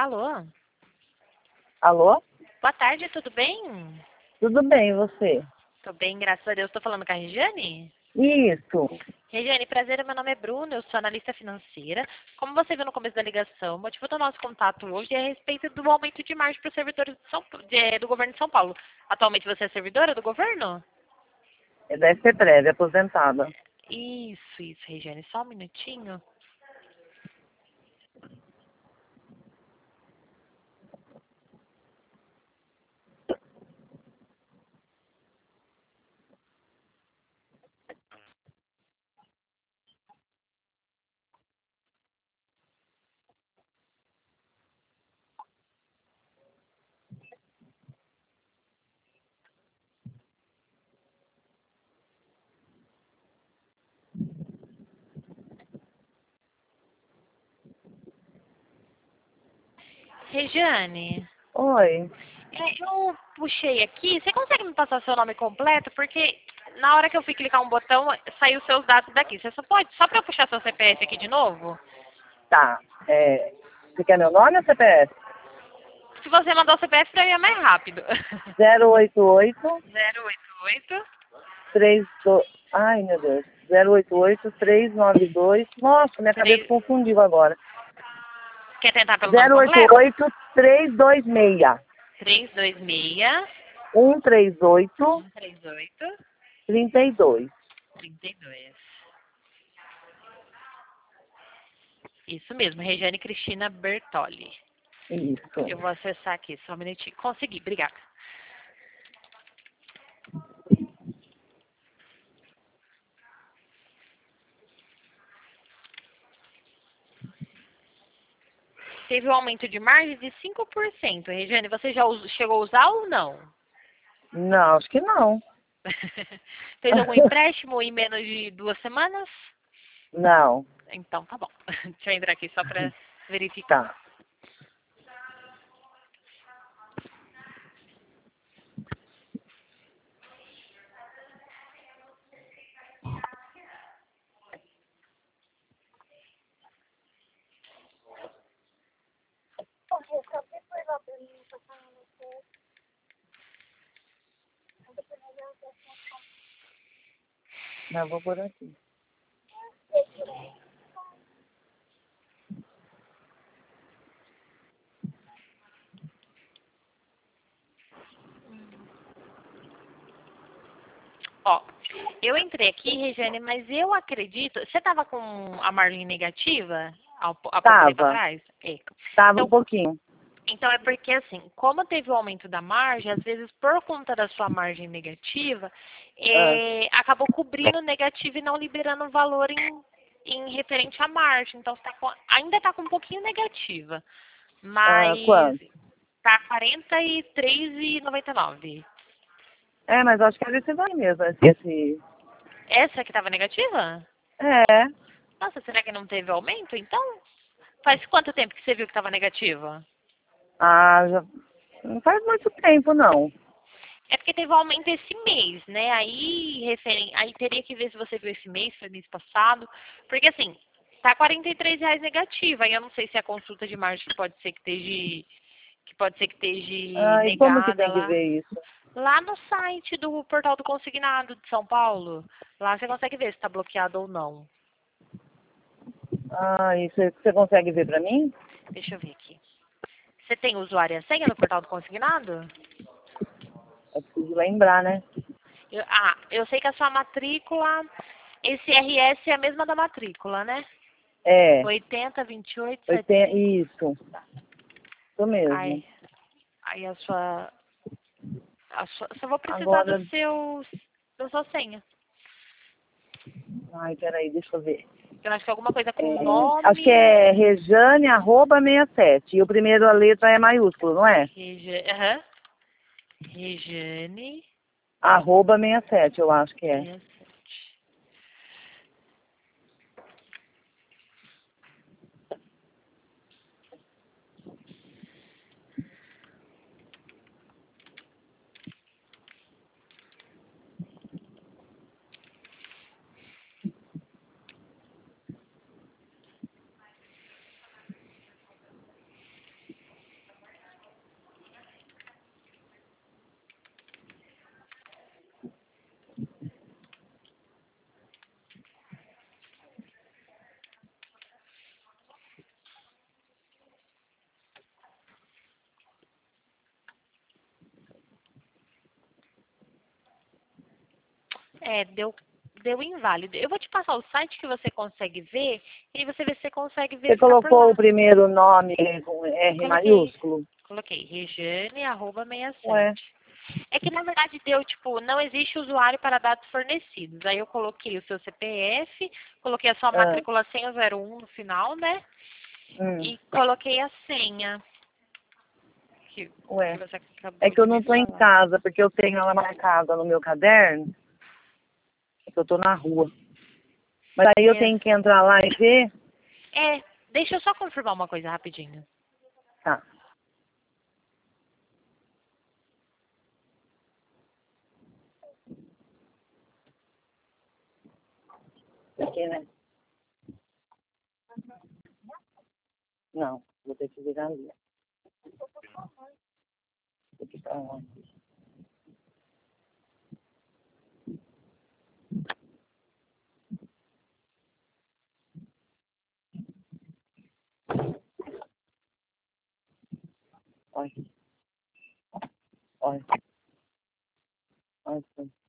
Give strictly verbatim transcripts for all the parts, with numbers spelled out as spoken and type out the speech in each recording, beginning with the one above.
Alô? Alô? Boa tarde, tudo bem? Tudo bem, e você? Tô bem, graças a Deus. Tô falando com a Regiane? Isso. Regiane, prazer, meu nome é Bruno, eu sou analista financeira. Como você viu no começo da ligação, o motivo do nosso contato hoje é a respeito do aumento de margem para os servidores de São, de, do governo de São Paulo. Atualmente você é servidora do governo? Deve ser breve, aposentada. Isso, isso, Regiane, só um minutinho. Regiane, Oi. é, eu puxei aqui, você consegue me passar seu nome completo? Porque na hora que eu fui clicar um botão, saiu seus dados daqui. Você só pode, só para eu puxar seu C P F aqui de novo? Tá. É, você quer meu nome ou C P F? Se você mandar o C P F, pra mim é mais rápido. zero oito oito, Zero oito oito. três dois... Ai, meu Deus. zero oito oito, três nove dois... Nossa, minha cabeça Três- confundiu agora. Quer tentar pelo nome zero oito completo? oito, três dois seis, Três dois seis, um três oito, um três oito, três dois. trinta e dois. Isso mesmo, Regiane Cristina Bertoli. Isso. Eu vou acessar aqui, só um minutinho. Consegui, obrigada. Teve um aumento de margem de cinco por cento. Regiane, você já us- chegou a usar ou não? Não, acho que não. Fez algum empréstimo em menos de duas semanas? Não. Então tá bom. Deixa eu entrar aqui só para verificar. Tá. Não, vou por aqui. Ó, eu entrei aqui, Regiane, mas eu acredito. Você estava com a margem negativa há, um po- há pouco tempo Tava. atrás? É. Tava um Então, pouquinho. então é porque assim, como teve o aumento da margem, às vezes por conta da sua margem negativa, Ah, é, acabou cobrindo o negativo e não liberando o valor em, em referente à margem. Então você tá com- ainda está com um pouquinho negativa, ah, mas quanto? está quarenta e três vírgula noventa e nove. É, mas acho que era esse daí mesmo. Esse... Essa que estava negativa? É. Nossa, será que não teve aumento? Então, faz quanto tempo que você viu que estava negativa? Ah, já... Não faz muito tempo, não. É porque teve um aumento esse mês, né? Aí, referen... aí teria que ver se você viu esse mês, foi mês passado. Porque assim, tá quarenta e três reais negativa. Aí eu não sei se a consulta de margem pode ser que esteja, que pode ser que esteja Ah, e como que negada tem que lá. ver isso? Lá no site do Portal do Consignado de São Paulo. Lá você consegue ver se está bloqueado ou não. Ah, e você você consegue ver pra mim? Deixa eu ver aqui. Você tem usuário e a senha no Portal do Consignado? Eu preciso lembrar, né? Eu- ah, eu sei que a sua matrícula, esse R S é a mesma da matrícula, né? É. oitenta, vinte e oito, setenta e oitenta... cinco. Isso. Isso mesmo. Aí, aí a sua, a sua. Só vou precisar do Agora... seu. Da sua senha. Ai, peraí, deixa eu ver. Eu acho que é alguma coisa com É, acho que nome. é Rejane, arroba sessenta e sete. E o primeiro a letra é maiúsculo, não é? Reja, aham. Rejane. Arroba sessenta e sete, eu acho que é. sessenta e sete. É, deu, deu inválido. Eu vou te passar o site que você consegue ver e aí você vê se você consegue Você verificar por colocou lá. o primeiro nome com R Coloquei, maiúsculo? coloquei, Regiane, arroba Ué, sessenta e sete. É que na verdade deu, tipo, não existe usuário para dados fornecidos. Aí eu coloquei o seu C P F, coloquei a sua ah, matrícula senha zero um no final, né? hum, E coloquei a senha que, que ué. você É acabou que eu de não me tô em falar. casa, porque eu tenho ela marcada no meu caderno, é que eu tô na rua. Mas aí eu É, tenho que entrar lá e ver. é, deixa eu só confirmar uma coisa rapidinho. Tá. Aqui, né? Não, vou ter que virar ali. Tem que ir pra lá. Olha, olha, olha.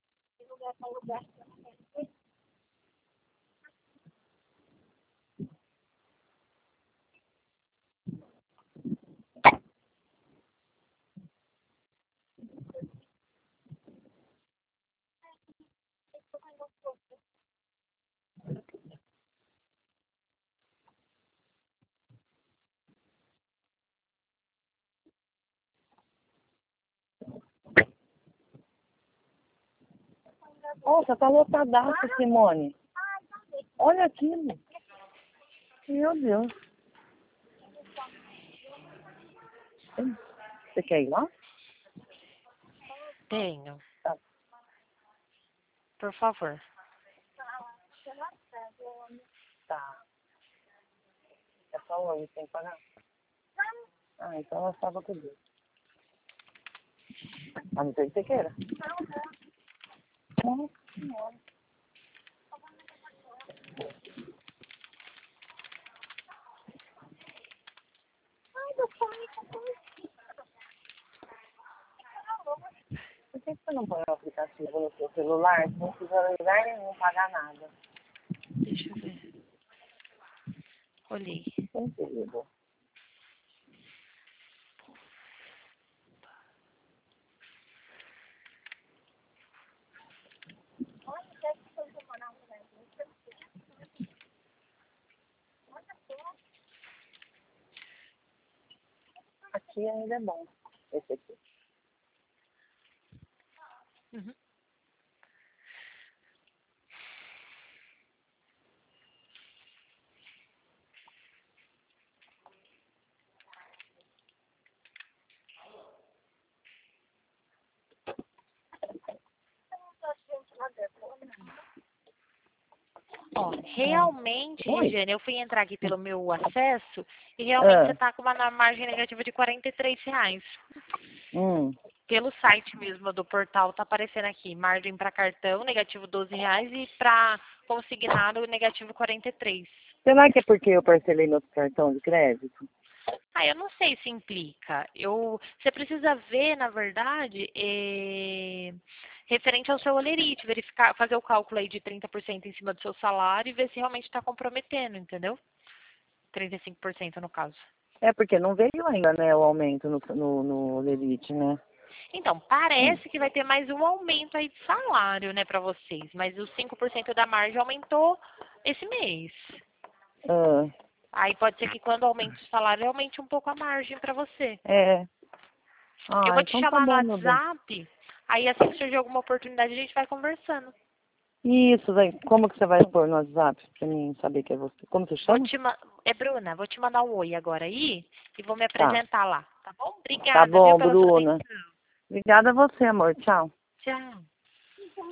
Nossa, tá lotadaço, Simone. Olha aquilo. Meu Deus. Você quer ir lá? Tenho, Tá. por favor. Tá. É só hoje, tem que pagar. Ah, então ela estava com Deus. A não ser que você queira. Nossa Senhora. Por que você não põe o aplicativo no seu celular? Você não precisa lugar nenhum pagar nada. Deixa eu ver. Olhei. Sem perigo. Aqui ainda é bom. Esse aqui. Uhum. Ó, realmente, Oi. Regiane, eu fui entrar aqui pelo meu acesso e realmente você Ah, está com uma na- margem negativa de quarenta e três reais. hum. Pelo site mesmo do portal tá aparecendo aqui, margem para cartão, negativo doze reais e para consignado, negativo quarenta e três. Será que é porque eu parcelei meu cartão de crédito? Ah, eu não sei se implica. Eu, você precisa ver, na verdade, eh, referente ao seu olerite, verificar, fazer o cálculo aí de trinta por cento em cima do seu salário e ver se realmente está comprometendo, entendeu? trinta e cinco por cento no caso. É porque não veio ainda, né, o aumento no, no, no Elite, né? Então, Hum. parece que vai ter mais um aumento aí de salário, né, para vocês, mas os cinco por cento da margem aumentou esse mês. Ah, Aí pode ser que quando aumente o salário, aumente um pouco a margem para você. é. Eu Ah, vou te então tá chamar no bom, meu bem. WhatsApp, aí assim que surgir alguma oportunidade, a gente vai conversando. Isso, vai. Como que você vai pôr no WhatsApp pra mim saber que é você? Como você Vou chama? te ma... É Bruna, vou te mandar um oi agora aí e vou me Tá. apresentar lá, tá bom? Tá Obrigada, viu, bom, pela sua Bruna. atenção. Obrigada a você, amor. Tchau. Tchau.